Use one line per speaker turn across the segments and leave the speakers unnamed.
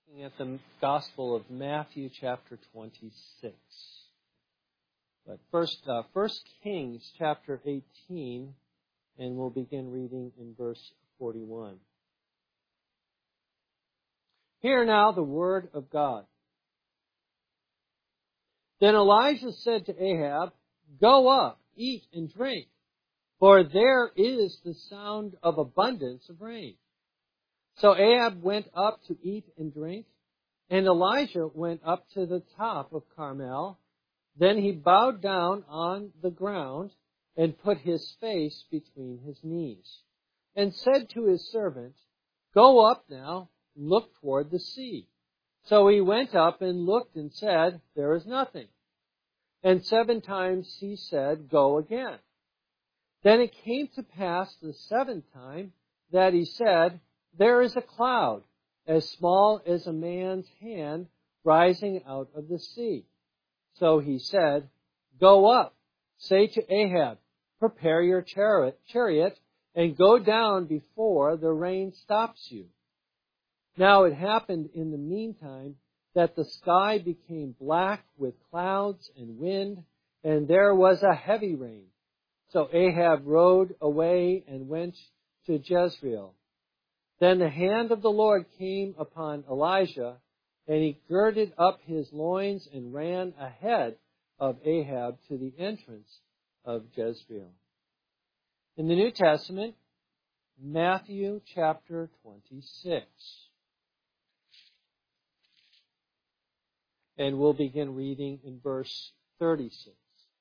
Looking at the Gospel of Matthew, chapter 26. But first Kings, chapter 18, and we'll begin reading in verse 41. Hear now the word of God. Then Elijah said to Ahab, "Go up, eat and drink, for there is the sound of abundance of rain." So Ahab went up to eat and drink, and Elijah went up to the top of Carmel. Then he bowed down on the ground and put his face between his knees, and said to his servant, "Go up now, look toward the sea." So he went up and looked and said, "There is nothing." And 7 times he said, "Go again." Then it came to pass the 7th time that he said, "There is a cloud, as small as a man's hand, rising out of the sea." So he said, "Go up, say to Ahab, prepare your chariot, and go down before the rain stops you." Now it happened in the meantime that the sky became black with clouds and wind, and there was a heavy rain. So Ahab rode away and went to Jezreel. Then the hand of the Lord came upon Elijah, and he girded up his loins and ran ahead of Ahab to the entrance of Jezreel. In the New Testament, Matthew chapter 26. And we'll begin reading in verse 36.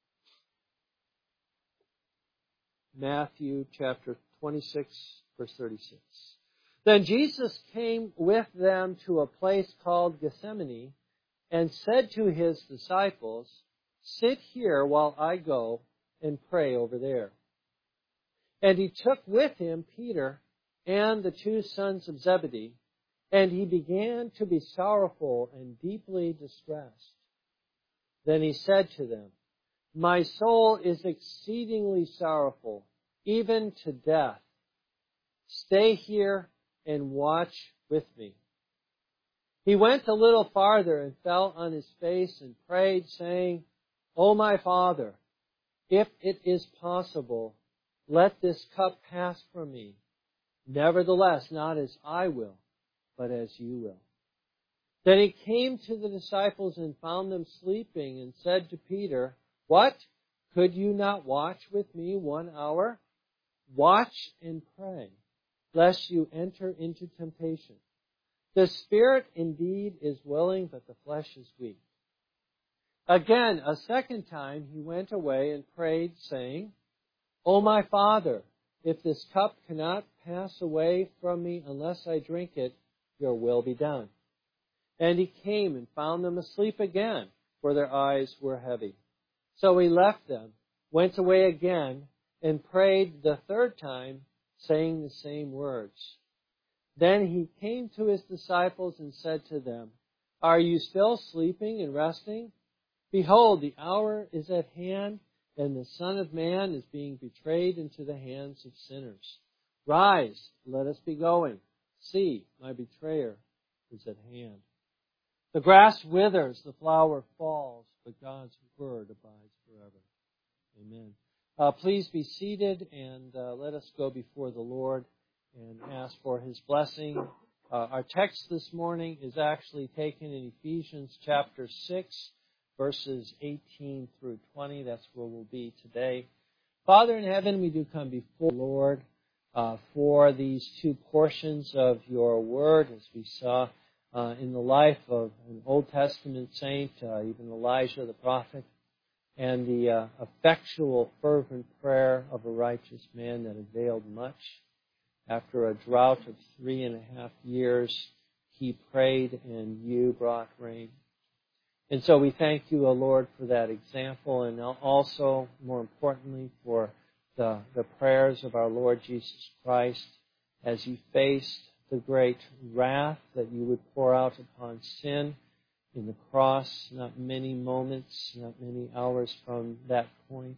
Matthew chapter 26, verse 36. Then Jesus came with them to a place called Gethsemane and said to his disciples, "Sit here while I go and pray over there." And he took with him Peter and the 2 sons of Zebedee, and he began to be sorrowful and deeply distressed. Then he said to them, "My soul is exceedingly sorrowful, even to death. Stay here and watch with me." He went a little farther and fell on his face and prayed, saying, "O my Father, if it is possible, let this cup pass from me. Nevertheless, not as I will, but as you will." Then he came to the disciples and found them sleeping and said to Peter, "What? Could you not watch with me 1 hour? Watch and pray, lest you enter into temptation. The spirit indeed is willing, but the flesh is weak." Again, a 2nd time he went away and prayed, saying, "O my Father, if this cup cannot pass away from me unless I drink it, your will be done." And he came and found them asleep again, for their eyes were heavy. So he left them, went away again, and prayed the 3rd time, saying the same words. Then he came to his disciples and said to them, "Are you still sleeping and resting? Behold, the hour is at hand, and the Son of Man is being betrayed into the hands of sinners. Rise, let us be going. See, my betrayer is at hand." The grass withers, the flower falls, but God's word abides forever. Amen. Please be seated, and let us go before the Lord and ask for His blessing. Our text this morning is actually taken in Ephesians chapter 6, verses 18 through 20. That's where we'll be today. Father in heaven, we do come before the Lord for these 2 portions of your word, as we saw in the life of an Old Testament saint, even Elijah the prophet, and the effectual, fervent prayer of a righteous man that availed much. After a drought of 3.5 years, he prayed and you brought rain. And so we thank you, O Lord, for that example, and also, more importantly, for the prayers of our Lord Jesus Christ as He faced the great wrath that you would pour out upon sin in the cross, not many moments, not many hours from that point.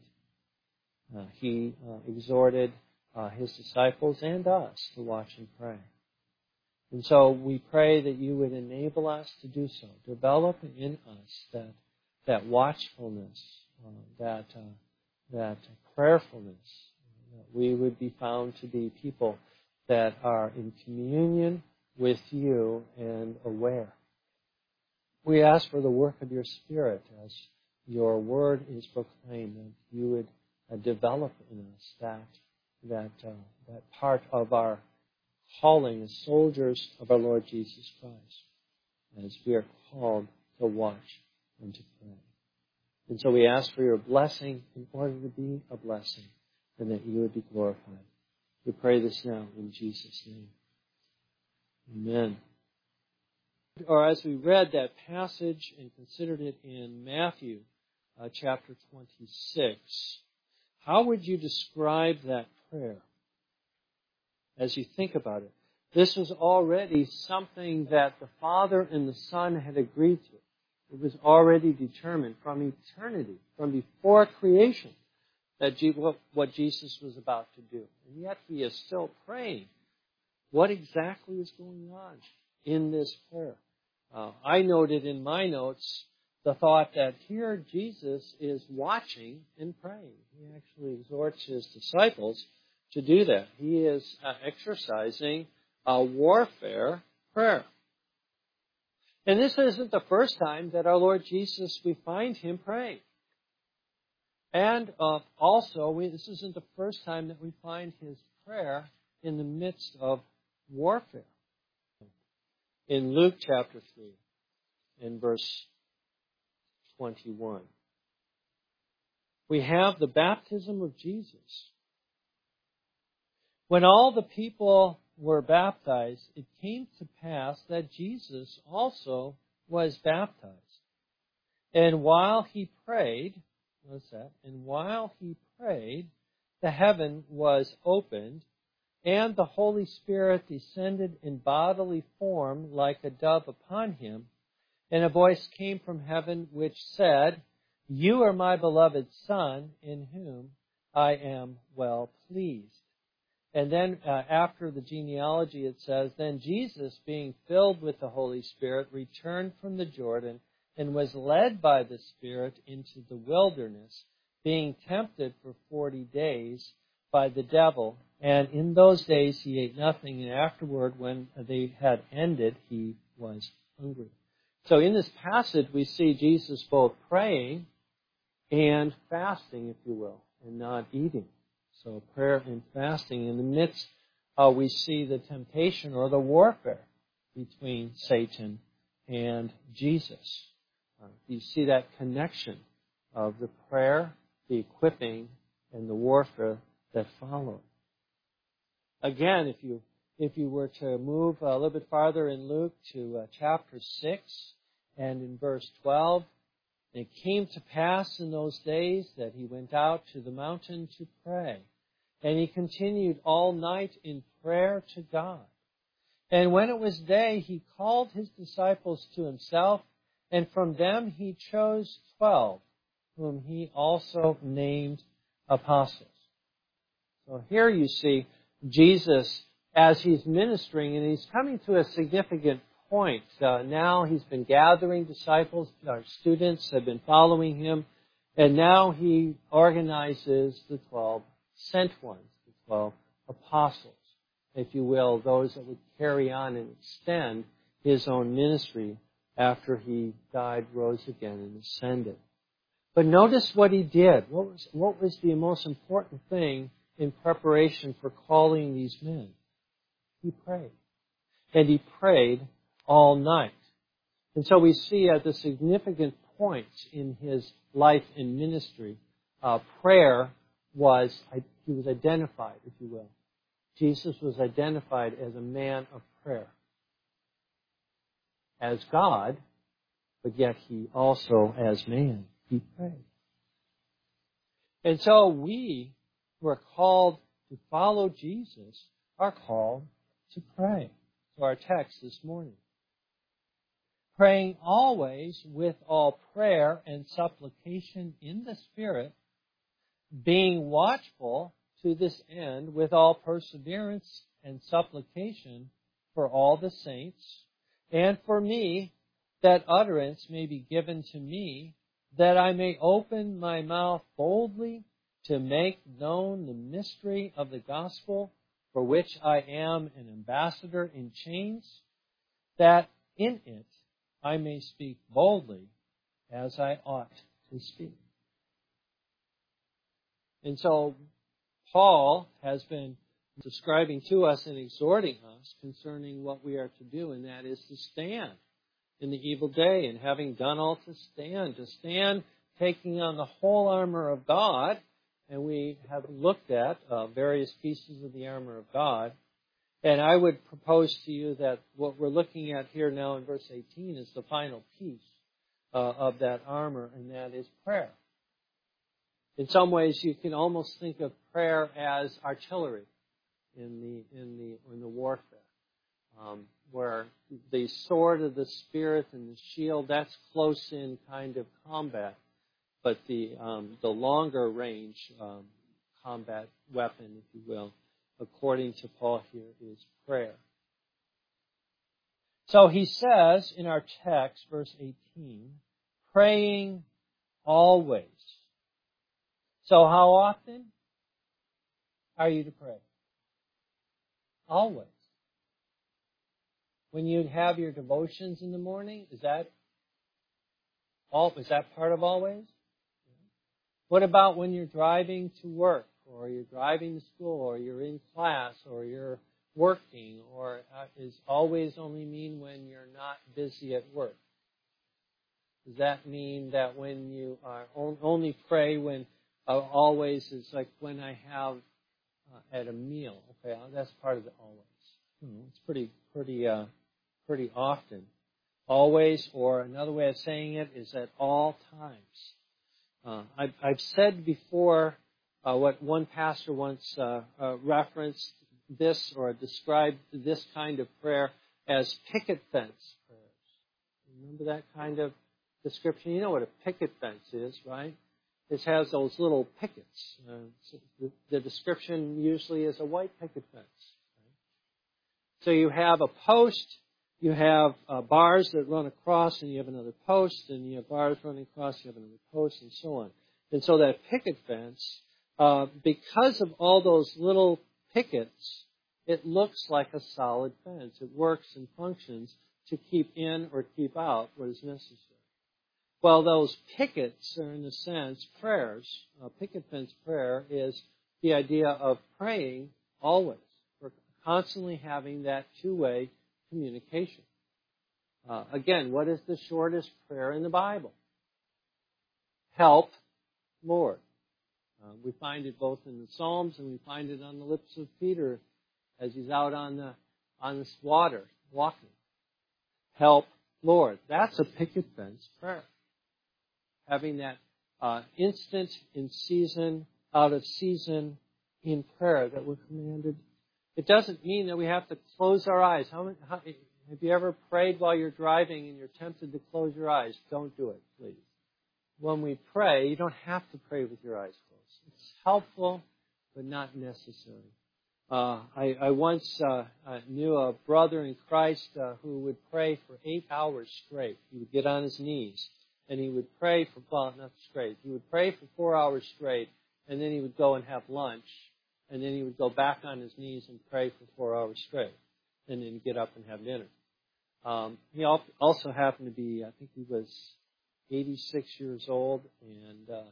He exhorted His disciples and us to watch and pray. And so we pray that you would enable us to do so. Develop in us that watchfulness, that prayerfulness, that we would be found to be people that are in communion with you and aware. We ask for the work of your Spirit as your word is proclaimed, that you would develop in us that part of our calling as soldiers of our Lord Jesus Christ, as we are called to watch and to pray. And so we ask for your blessing in order to be a blessing, and that you would be glorified. We pray this now in Jesus' name. Amen. Or as we read that passage and considered it in Matthew chapter 26, how would you describe that prayer as you think about it? This was already something that the Father and the Son had agreed to. It was already determined from eternity, from before creation, that what Jesus was about to do. And yet he is still praying. What exactly is going on in this prayer? I noted in my notes the thought that here Jesus is watching and praying. He actually exhorts his disciples to do that. He is exercising a warfare prayer. And this isn't the first time that our Lord Jesus, we find him praying. And also, this isn't the first time that we find his prayer in the midst of warfare. In Luke chapter 3, in verse 21, we have the baptism of Jesus. When all the people were baptized, it came to pass that Jesus also was baptized. And while he prayed, notice that, and while he prayed, the heaven was opened, and the Holy Spirit descended in bodily form like a dove upon him. And a voice came from heaven which said, "You are my beloved Son, in whom I am well pleased." And then after the genealogy it says, "Then Jesus, being filled with the Holy Spirit, returned from the Jordan and was led by the Spirit into the wilderness, being tempted for 40 days by the devil. And in those days he ate nothing, and afterward, when they had ended, he was hungry." So in this passage, we see Jesus both praying and fasting, if you will, and not eating. So prayer and fasting. In the midst, we see the temptation or the warfare between Satan and Jesus. You see that connection of the prayer, the equipping, and the warfare that follow. Again, if you were to move a little bit farther in Luke to chapter 6 and in verse 12, "It came to pass in those days that he went out to the mountain to pray, and he continued all night in prayer to God. And when it was day, he called his disciples to himself, and from them he chose 12, whom he also named apostles." So here you see Jesus as he's ministering, and he's coming to a significant point. Now he's been gathering disciples. Our students have been following him. And now he organizes the 12 sent ones, the 12 apostles, if you will, those that would carry on and extend his own ministry after he died, rose again, and ascended. But notice what he did. What was the most important thing in preparation for calling these men? He prayed. And he prayed all night. And so we see at the significant points in his life and ministry, prayer he was identified, if you will. Jesus was identified as a man of prayer. As God, but yet he also, as man, he prayed. And so we who are called to follow Jesus are called to pray. So our text this morning. Praying always with all prayer and supplication in the Spirit, being watchful to this end with all perseverance and supplication for all the saints, and for me, that utterance may be given to me, that I may open my mouth boldly to make known the mystery of the gospel, for which I am an ambassador in chains, that in it I may speak boldly as I ought to speak. And so Paul has been describing to us and exhorting us concerning what we are to do, and that is to stand in the evil day, and having done all to stand taking on the whole armor of God. And we have looked at various pieces of the armor of God. And I would propose to you that what we're looking at here now in verse 18 is the final piece of that armor, and that is prayer. In some ways, you can almost think of prayer as artillery in the warfare, where the sword of the Spirit and the shield, that's close-in kind of combat, but the longer range combat weapon, if you will, according to Paul here, is prayer. So he says in our text, verse 18, praying always. So how often are you to pray? Always. When you have your devotions in the morning, is that part of always? What about when you're driving to work, or you're driving to school, or you're in class, or you're working, or is always only mean when you're not busy at work? Does that mean that when you are only pray when always is like when I have at a meal? Okay, that's part of the always. It's pretty often. Always, or another way of saying it is at all times. I've said before what one pastor once referenced this or described this kind of prayer as picket fence prayers. Remember that kind of description? You know what a picket fence is, right? It has those little pickets. The description usually is a white picket fence. Right? So you have a post, you have bars that run across, and you have another post, and you have bars running across, you have another post, and so on. And so that picket fence, because of all those little pickets, it looks like a solid fence. It works and functions to keep in or keep out what is necessary. Well, those pickets are, in a sense, prayers. A picket fence prayer is the idea of praying always. We're constantly having that two-way communication. Again, what is the shortest prayer in the Bible? Help, Lord. We find it both in the Psalms, and we find it on the lips of Peter as he's out on the water walking. Help, Lord. That's a picket fence prayer. Having that instant, in season, out of season, in prayer that we're commanded. It doesn't mean that we have to close our eyes. Have you ever prayed while you're driving and you're tempted to close your eyes? Don't do it, please. When we pray, you don't have to pray with your eyes closed. It's helpful, but not necessary. I once knew a brother in Christ who would pray for 8 hours straight. He would get on his knees, and he would pray for, well, not straight. He would pray for 4 hours straight, and then he would go and have lunch, and then he would go back on his knees and pray for 4 hours straight, and then get up and have dinner. He also happened to be, I think he was 86 years old, and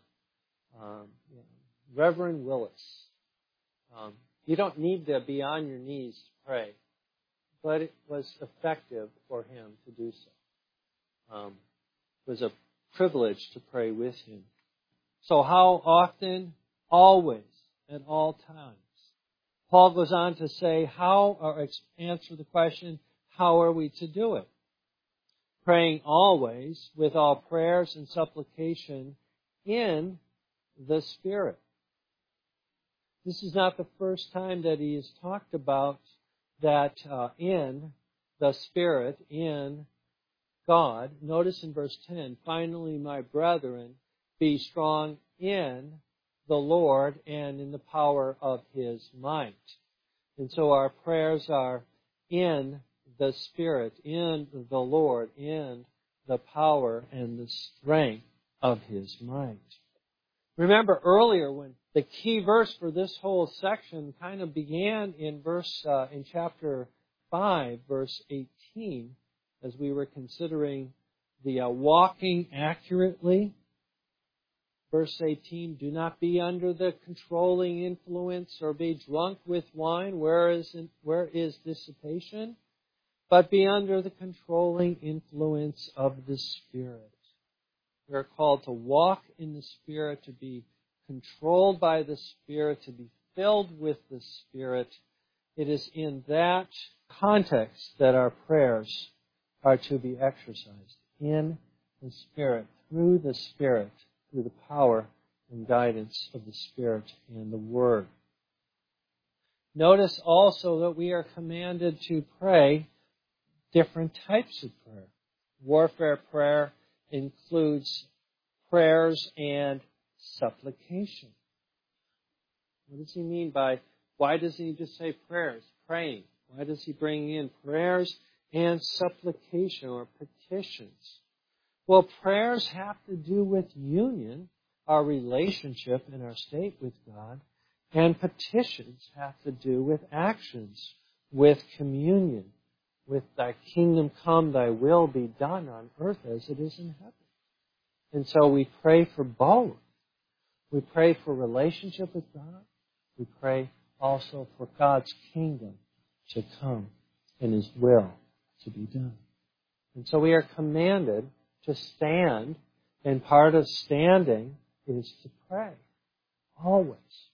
Reverend Willis. You don't need to be on your knees to pray, but it was effective for him to do so. It was a privilege to pray with him. So how often? Always, at all times. Paul goes on to say answer the question, how are we to do it? Praying always with all prayers and supplication in the Spirit. This is not the first time that he has talked about that in the Spirit, in God. Notice in verse 10, finally, my brethren, be strong in the Lord and in the power of His might. And so our prayers are in the Spirit, in the Lord, in the power and the strength of His might. Remember earlier when the key verse for this whole section kind of began in chapter 5, verse 18, as we were considering the walking accurately. Verse 18, do not be under the controlling influence or be drunk with wine, where is dissipation, but be under the controlling influence of the Spirit. We are called to walk in the Spirit, to be controlled by the Spirit, to be filled with the Spirit. It is in that context that our prayers are to be exercised, in the Spirit, through the Spirit, through the power and guidance of the Spirit and the Word. Notice also that we are commanded to pray different types of prayer. Warfare prayer includes prayers and supplication. What does he mean by, why doesn't he just say prayers, praying? Why does he bring in prayers and supplication or petitions? Well, prayers have to do with union, our relationship and our state with God, and petitions have to do with actions, with communion, with thy kingdom come, thy will be done on earth as it is in heaven. And so we pray for both. We pray for relationship with God. We pray also for God's kingdom to come and His will to be done. And so we are commanded to stand, and part of standing is to pray. Always.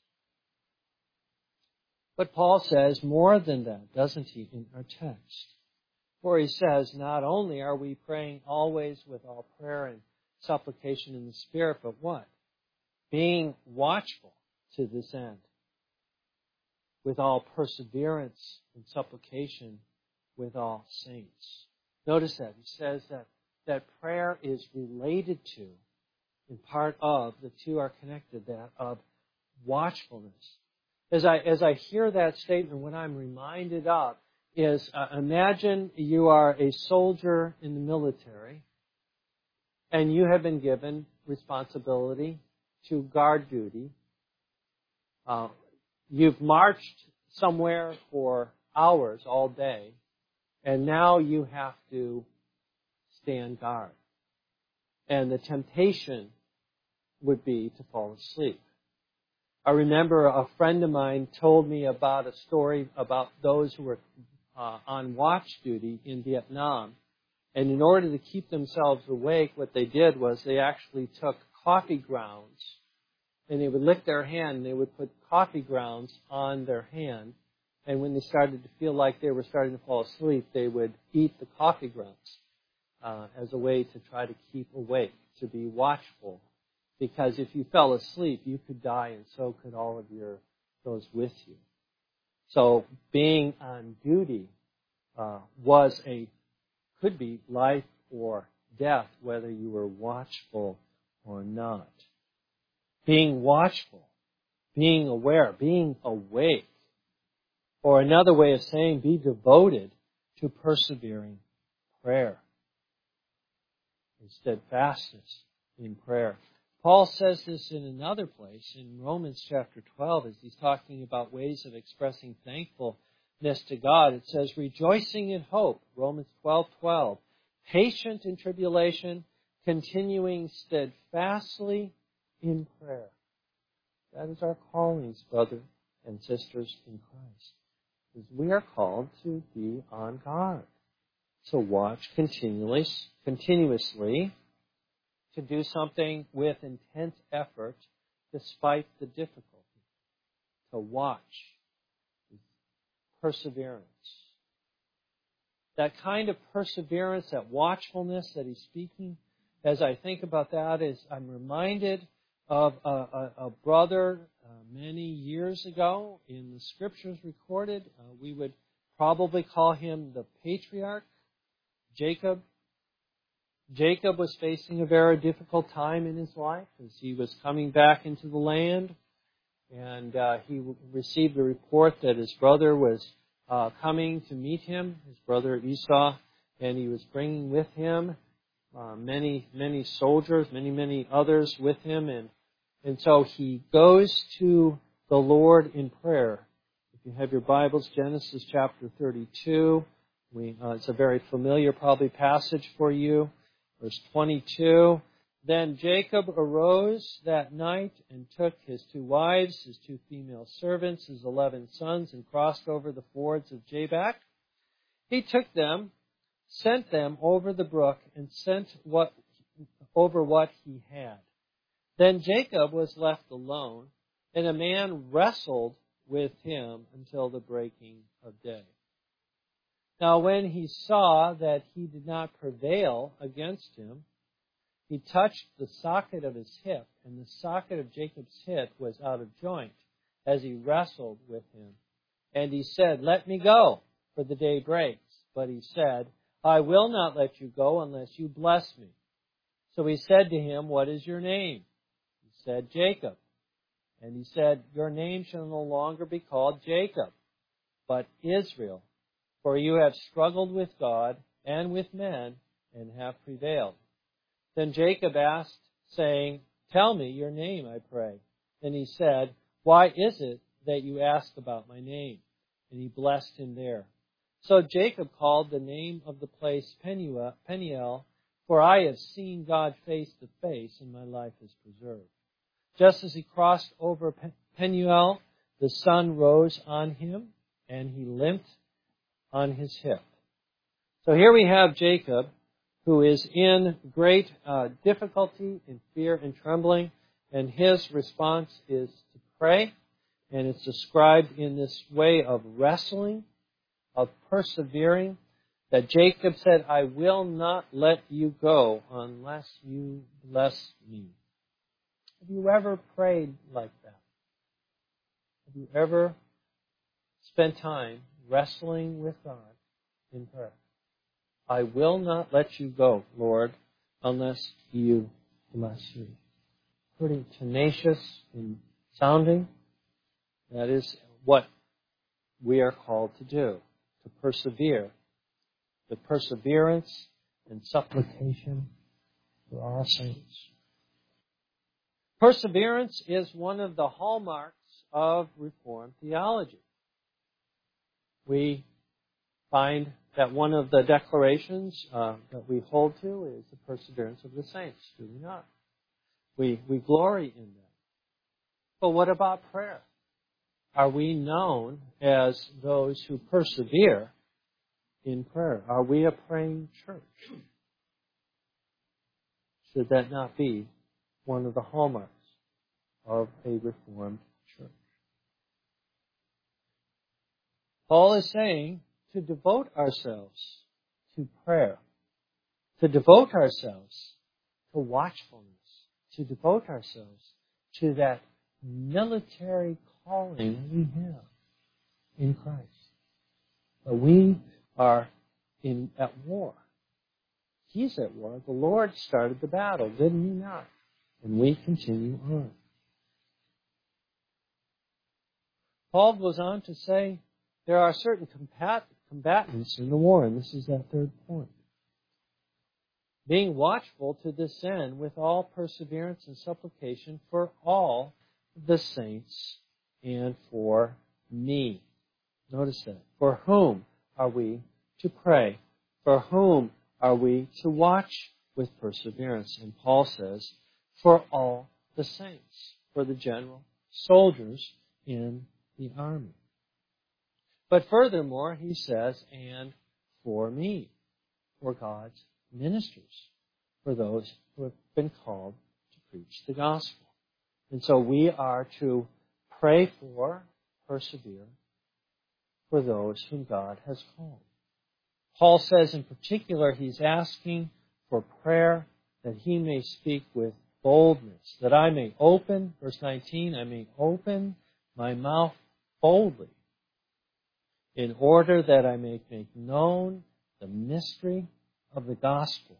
But Paul says more than that, doesn't he, in our text? For he says, not only are we praying always with all prayer and supplication in the Spirit, but what? Being watchful to this end, with all perseverance and supplication with all saints. Notice that. He says that prayer is related to, and part of, the two are connected, that of watchfulness. As I hear that statement, what I'm reminded of is, imagine you are a soldier in the military, and you have been given responsibility to guard duty. You've marched somewhere for hours all day, and now you have to stand guard. And the temptation would be to fall asleep. I remember a friend of mine told me about a story about those who were on watch duty in Vietnam. And in order to keep themselves awake, what they did was they actually took coffee grounds and they would lick their hand and they would put coffee grounds on their hand. And when they started to feel like they were starting to fall asleep, they would eat the coffee grounds as a way to try to keep awake, to be watchful. Because if you fell asleep, you could die, and so could all of those with you. So being on duty could be life or death, whether you were watchful or not. Being watchful, being aware, being awake. Or another way of saying, be devoted to persevering prayer. And steadfastness in prayer. Paul says this in another place, in Romans chapter 12, as he's talking about ways of expressing thankfulness to God. It says, rejoicing in hope, Romans 12:12, patient in tribulation, continuing steadfastly in prayer. That is our callings, brothers and sisters in Christ. Because we are called to be on guard, to watch continuously, to do something with intense effort despite the difficulty, to watch, perseverance. That kind of perseverance, that watchfulness that he's speaking, as I think about that, is I'm reminded of a brother many years ago in the scriptures recorded. We would probably call him the patriarch, Jacob. Jacob was facing a very difficult time in his life as he was coming back into the land, and he received the report that his brother was coming to meet him, his brother Esau, and he was bringing with him many soldiers, many others with him, and so he goes to the Lord in prayer. If you have your Bibles, Genesis chapter 32, it's a very familiar probably passage for you. Verse 22, Then Jacob arose that night and took his 2 wives, his 2 female servants, his 11 sons, and crossed over the fords of Jabbok. He took them, sent them over the brook, and sent over what he had. Then Jacob was left alone, and a man wrestled with him until the breaking of day. Now when he saw that he did not prevail against him, he touched the socket of his hip, and the socket of Jacob's hip was out of joint as he wrestled with him. And he said, Let me go, for the day breaks. But he said, I will not let you go unless you bless me. So he said to him, What is your name? He said, Jacob. And he said, Your name shall no longer be called Jacob, but Israel. For you have struggled with God and with men and have prevailed. Then Jacob asked, saying, Tell me your name, I pray. And he said, Why is it that you ask about my name? And he blessed him there. So Jacob called the name of the place Peniel, for I have seen God face to face, and my life is preserved. Just as he crossed over Peniel, the sun rose on him, and he limped on his hip. So here we have Jacob, who is in great difficulty, in fear and trembling, and his response is to pray, and it's described in this way of wrestling, of persevering, that Jacob said, I will not let you go unless you bless me. Have you ever prayed like that? Have you ever spent time wrestling with God in prayer? I will not let you go, Lord, unless you bless me. Pretty tenacious in sounding. That is what we are called to do, to persevere. The perseverance and supplication for our saints. Perseverance is one of the hallmarks of Reformed theology. We find that one of the declarations that we hold to is the perseverance of the saints, do we not? We glory in that. But what about prayer? Are we known as those who persevere in prayer? Are we a praying church? Should that not be one of the hallmarks of a Reformed church? Paul is saying to devote ourselves to prayer, to devote ourselves to watchfulness, to devote ourselves to that military calling we have in Christ. But we are at war. He's at war. The Lord started the battle, didn't he not? And we continue on. Paul goes on to say there are certain combatants in the war, and this is that third point. Being watchful to this end with all perseverance and supplication for all the saints and for me. Notice that. For whom are we to pray? For whom are we to watch with perseverance? And Paul says, for all the saints, for the general soldiers in the army. But furthermore, he says, and for me, for God's ministers, for those who have been called to preach the gospel. And so we are to pray for, persevere, for those whom God has called. Paul says in particular he's asking for prayer that he may speak with boldness, that I may open, verse 19, I may open my mouth boldly, in order that I may make known the mystery of the gospel,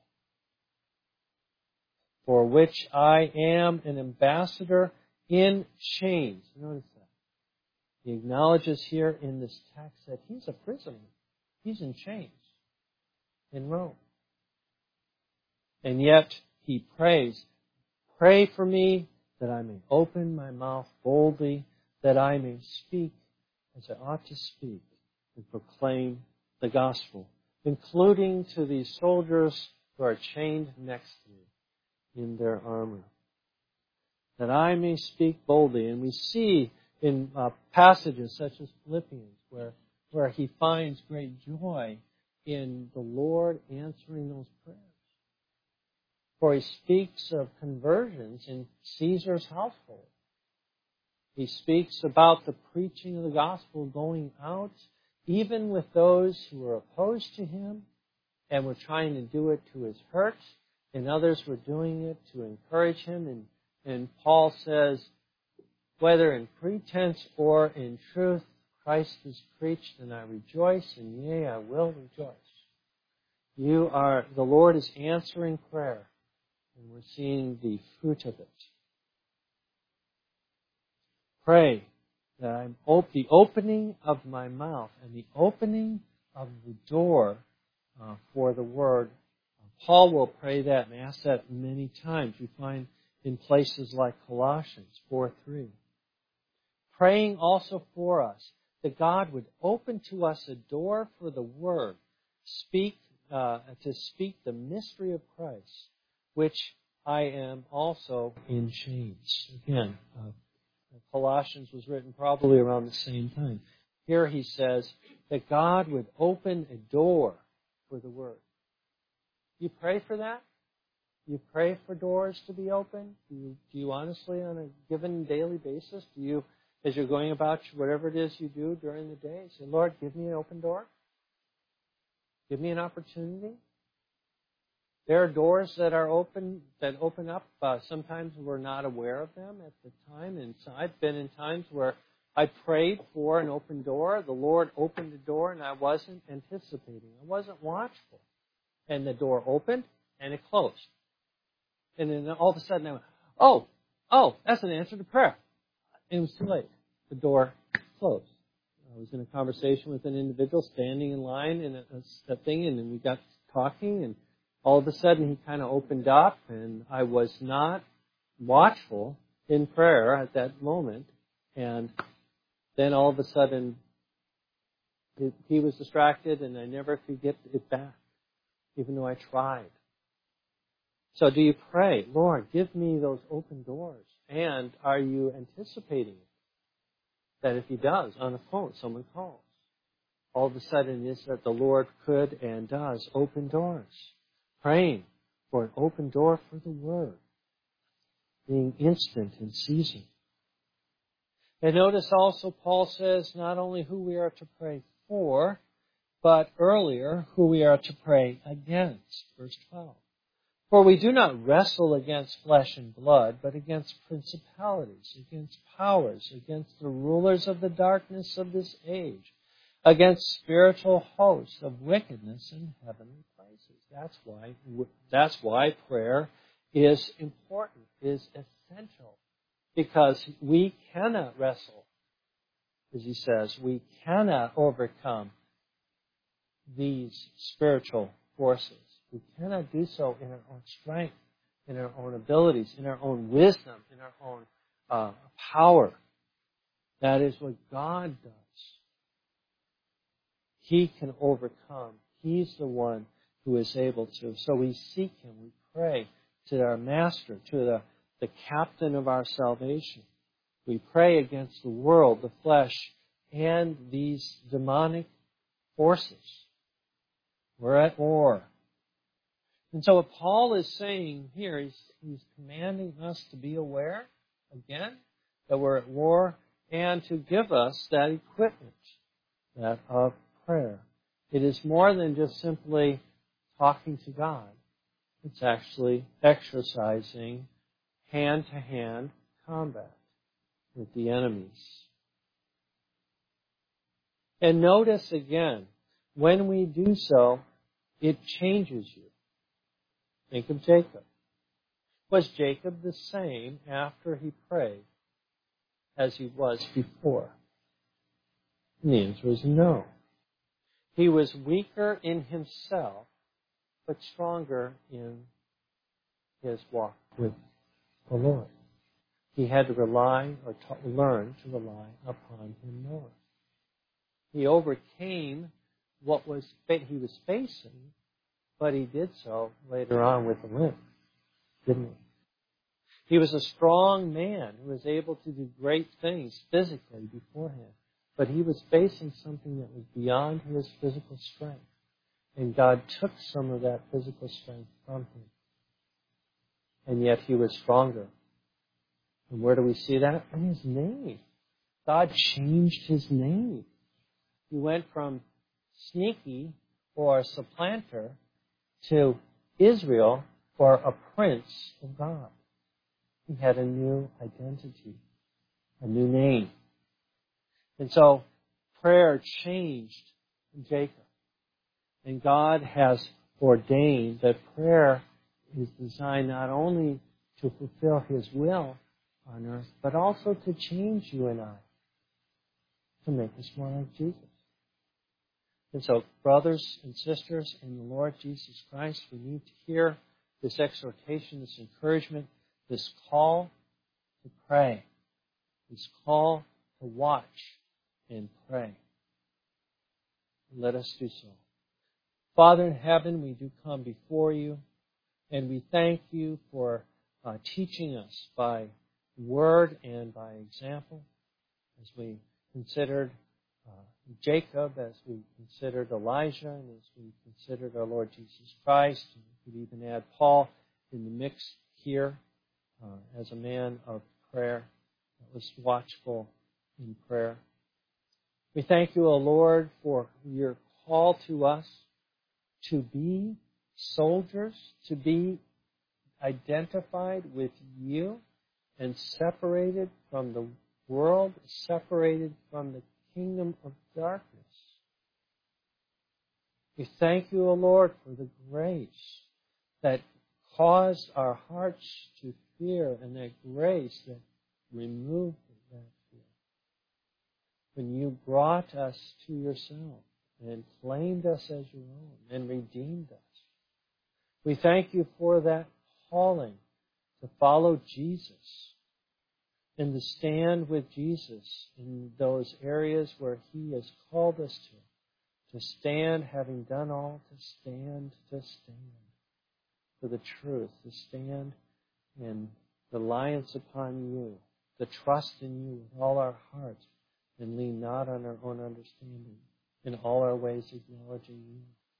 for which I am an ambassador in chains. Notice He acknowledges here in this text that he's a prisoner. He's in chains in Rome. And yet he prays, pray for me that I may open my mouth boldly, that I may speak as I ought to speak and proclaim the gospel, including to these soldiers who are chained next to me in their armor. That I may speak boldly. And we see in passages such as Philippians where he finds great joy in the Lord answering those prayers. For he speaks of conversions in Caesar's household. He speaks about the preaching of the gospel going out, even with those who were opposed to him and were trying to do it to his hurt, and others were doing it to encourage him. And Paul says, whether in pretense or in truth, Christ is preached, and I rejoice, and yea, I will rejoice. The Lord is answering prayer, and we're seeing the fruit of it. Pray that I'm the opening of my mouth and the opening of the door for the word. Paul will pray that and ask that many times. We find in places like Colossians 4:3. Praying also for us that God would open to us a door for the word, to speak the mystery of Christ, which I am also in chains. Again, Colossians was written probably around the same time. Here he says that God would open a door for the word. You pray for that? You pray for doors to be open? Do you honestly, on a given daily basis, as you're going about whatever it is you do during the day, say, Lord, give me an open door? Give me an opportunity? There are doors that open up. Sometimes we're not aware of them at the time. And so I've been in times where I prayed for an open door. The Lord opened the door, and I wasn't anticipating. I wasn't watchful. And the door opened, and it closed. And then all of a sudden I went, oh, that's an answer to prayer. And it was too late. The door closed. I was in a conversation with an individual standing in line in a thing, and then we got talking, and all of a sudden he kind of opened up, and I was not watchful in prayer at that moment. And then all of a sudden he was distracted, and I never could get it back, even though I tried. So do you pray, Lord, give me those open doors? And are you anticipating it? That if he does, on the phone, someone calls. All of a sudden it is that the Lord could and does open doors. Praying for an open door for the Word. Being instant in season. And notice also Paul says not only who we are to pray for, but earlier who we are to pray against. Verse 12. For we do not wrestle against flesh and blood, but against principalities, against powers, against the rulers of the darkness of this age, against spiritual hosts of wickedness in heavenly places. That's why prayer is important, is essential, because we cannot wrestle, as he says, we cannot overcome these spiritual forces. We cannot do so in our own strength, in our own abilities, in our own wisdom, in our own power. That is what God does. He can overcome. He's the one who is able to. So we seek Him. We pray to our Master, to the captain of our salvation. We pray against the world, the flesh, and these demonic forces. We're at war. And so what Paul is saying here, he's commanding us to be aware, again, that we're at war, and to give us that equipment, that of prayer. It is more than just simply talking to God. It's actually exercising hand-to-hand combat with the enemies. And notice again, when we do so, it changes you. Think of Jacob. Was Jacob the same after he prayed as he was before? And the answer is no. He was weaker in himself, but stronger in his walk with the Lord. He had to rely or learn to rely upon him more. He overcame what he was facing, but he did so later on with a limp, didn't he? He was a strong man who was able to do great things physically beforehand, but he was facing something that was beyond his physical strength, and God took some of that physical strength from him, and yet he was stronger. And where do we see that? In his name. God changed his name. He went from sneaky or supplanter to Israel or a prince of God. He had a new identity, a new name. And so prayer changed Jacob. And God has ordained that prayer is designed not only to fulfill his will on earth, but also to change you and I, to make us more like Jesus. And so, brothers and sisters in the Lord Jesus Christ, we need to hear this exhortation, this encouragement, this call to pray, this call to watch and pray. Let us do so. Father in heaven, we do come before you, and we thank you for teaching us by word and by example, as we considered Jacob, as we considered Elijah, and as we considered our Lord Jesus Christ. And we could even add Paul in the mix here as a man of prayer that was watchful in prayer. We thank you, O Lord, for your call to us to be soldiers, to be identified with you and separated from the world, separated from the kingdom of darkness. We thank you, O Lord, for the grace that caused our hearts to fear and that grace that removed that fear. When you brought us to yourself and claimed us as your own and redeemed us. We thank you for that calling to follow Jesus and to stand with Jesus in those areas where he has called us to stand, having done all, to stand for the truth, to stand in reliance upon you, to trust in you with all our heart and lean not on our own understanding, in all our ways acknowledging you.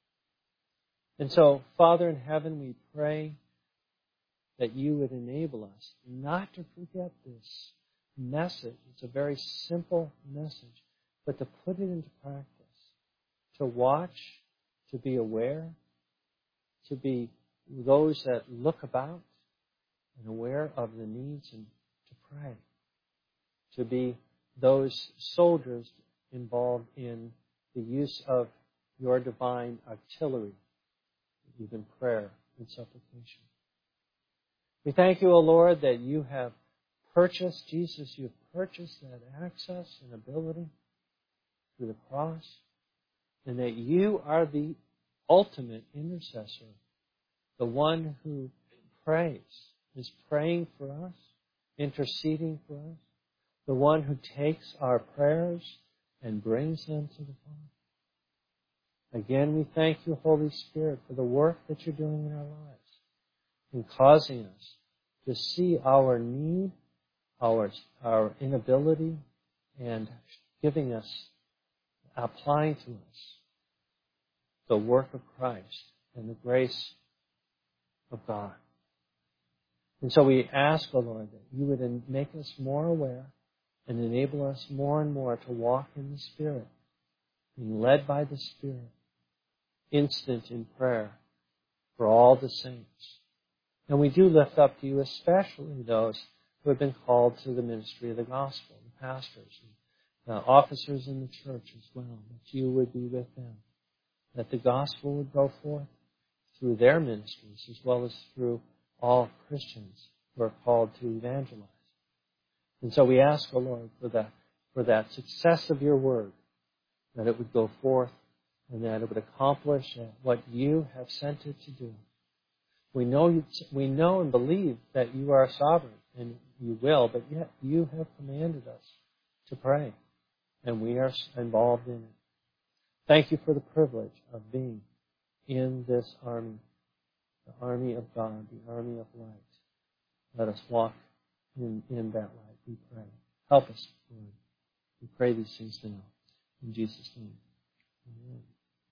And so, Father in heaven, we pray that you would enable us not to forget this message. It's a very simple message, but to put it into practice, to watch, to be aware, to be those that look about and aware of the needs and to pray, to be those soldiers involved in the use of your divine artillery, even prayer and supplication. We thank you, O Lord, that you have purchased, Jesus, you have purchased that access and ability through the cross, and that you are the ultimate intercessor, the one who prays, is praying for us, interceding for us, the one who takes our prayers and brings them to the Father. Again, we thank you, Holy Spirit, for the work that you're doing in our lives, in causing us to see our need, our inability, and giving us, applying to us the work of Christ and the grace of God. And so we ask, O Lord, that you would make us more aware and enable us more and more to walk in the Spirit, being led by the Spirit, instant in prayer for all the saints. And we do lift up to you especially those who have been called to the ministry of the gospel, the pastors and officers in the church as well, that you would be with them, that the gospel would go forth through their ministries as well as through all Christians who are called to evangelize. And so we ask, O Lord, for that success of your word, that it would go forth, and that it would accomplish what you have sent it to do. We know and believe that you are sovereign, and you will, but yet you have commanded us to pray, and we are involved in it. Thank you for the privilege of being in this army, the army of God, the army of light. Let us walk in that light, we pray. Help us, Lord. We pray these things now. In Jesus' name. Amen.